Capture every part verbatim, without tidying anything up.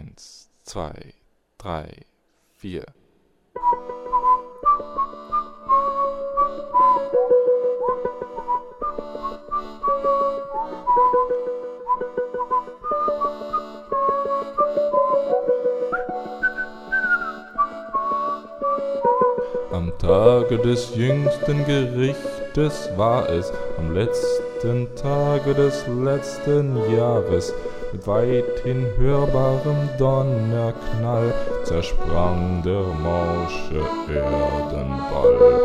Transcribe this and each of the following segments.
Eins, zwei, drei, vier. Am Tage des jüngsten Gerichtes war es, am letzten Tage des letzten Jahres, mit weithin hörbarem Donnerknall zersprang der morsche Erdenball.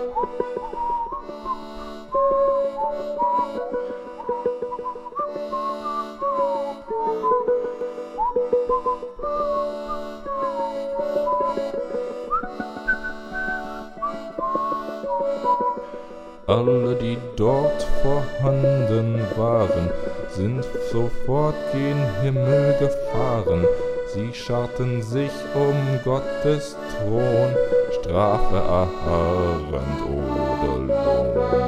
Alle, die dort vorhanden waren, sind sofort gen Himmel gefahren. Sie scharten sich um Gottes Thron, Strafe erharrend oder Lohn.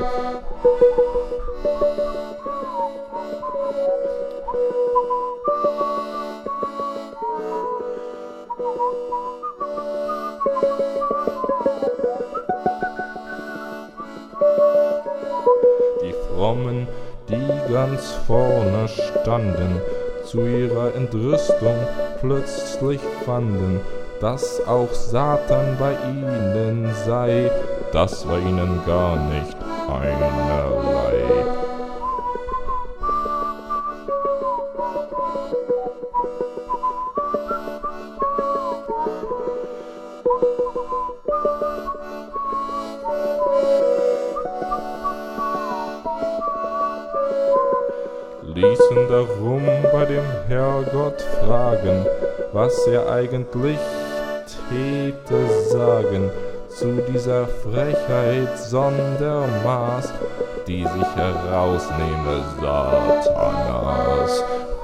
Die Frommen, die ganz vorne standen, zu ihrer Entrüstung plötzlich fanden, dass auch Satan bei ihnen sei, das war ihnen gar nicht einerlei. Ließen darum bei dem Herrgott fragen, was er eigentlich täte sagen zu dieser Frechheit Sondermaß, die sich herausnehme Satanas.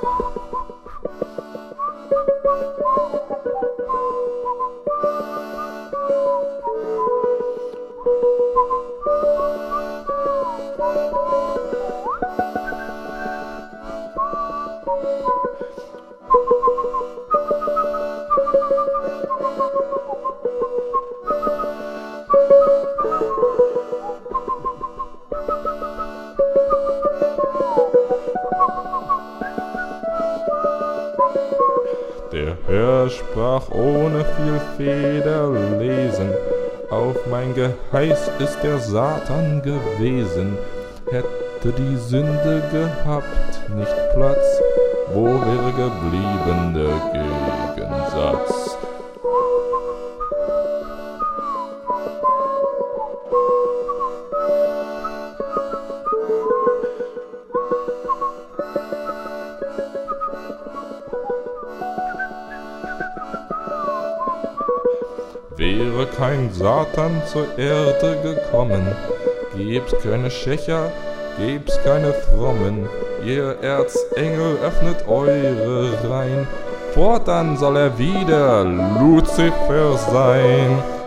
Der Herr sprach ohne viel Federlesen, auf mein Geheiß ist der Satan gewesen. Hätte die Sünde gehabt nicht Platz, wo wäre geblieben der Gegensatz? Wäre kein Satan zur Erde gekommen, gäb's keine Schächer, gäb's keine Frommen, ihr Erzengel öffnet eure Reihen, fortan soll er wieder Luzifer sein.